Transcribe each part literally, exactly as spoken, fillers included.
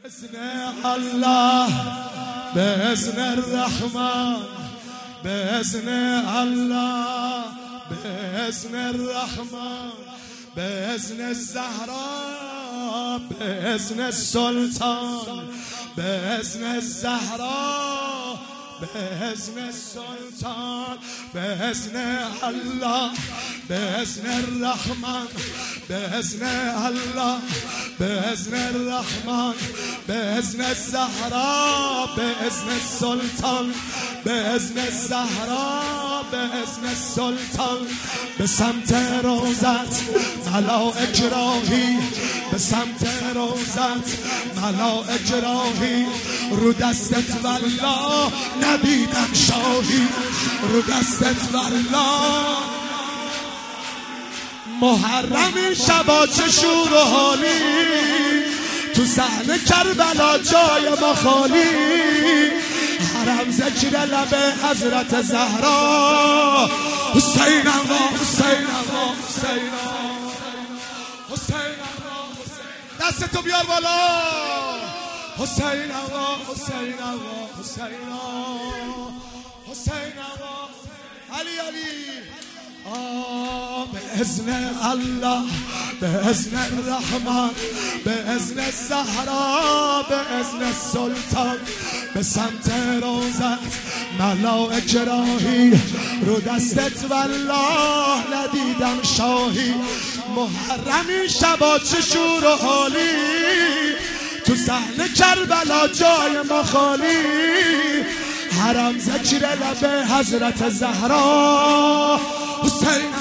بإذن الله بإذن الرحمن بإذن الله بإذن الرحمن بإذن الزهراء بإذن السلطان بإذن الزهراء بإذن السلطان بإذن الله بإذن الرحمن بإذن الله بإذن الرحمن بإذن الزهراء بإذن السلطان بإذن الزهراء بإذن السلطان به سمت روزت ملائک راهی به سمت روزت ملائک راهی رو دستت والله ندیدم شاهی رو دستت والله محرم شبا چه شور و حالی تو صحنه کربلا جای ما خالی حرم ذکر لب حضرت زهرا حسین آقا حسین آقا حسین آقا حسین آقا دستتو بیار بالا حسین آقا حسین آقا حسین آقا حسین آقا علی علی آه بإذن الله بإذن الرحمن بإذن الزهراء بإذن السلطان به سمت روزت ملائک راهی رو دستت والله ندیدم شاهی محرمی شبا چه شور و حالی تو صحنه کربلا جای ما خالی حرم ذکر لب حضرت زهرا حسین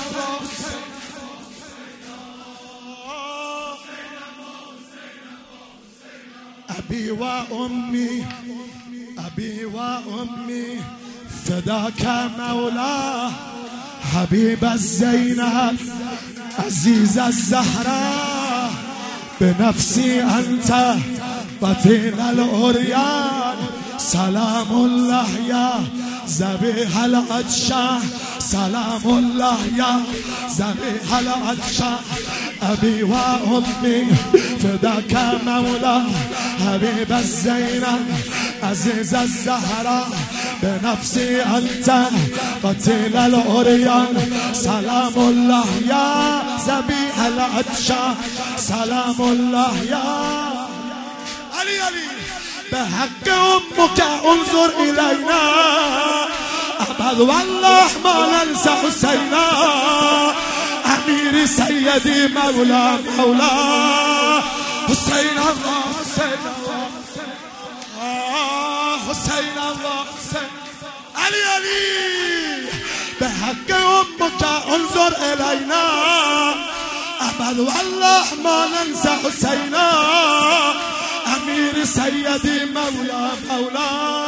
ابی و امی ابی و امی فداک مولا حبیب الزینب عزیز الزهرا بنفسی انت بطین العریان سلام الله یا ذبیح العطشان سلام الله یا ذبیح العطشان ابی و امی فداک مولا حبیب الزینب عزیز الزهرا بنفسی انت قتیل العریان سلام الله یا ذبیح العطشان سلام الله یا علی علی به حق امک انظر الینا ابد والله ما ننسى حسینا امیر سیدی مولا مولا حسین الله حسین الله حسین الله حسین علی علی به حق امک انظر الینا ابد والله ما ننسى حسینا امیر سیدی مولا مولا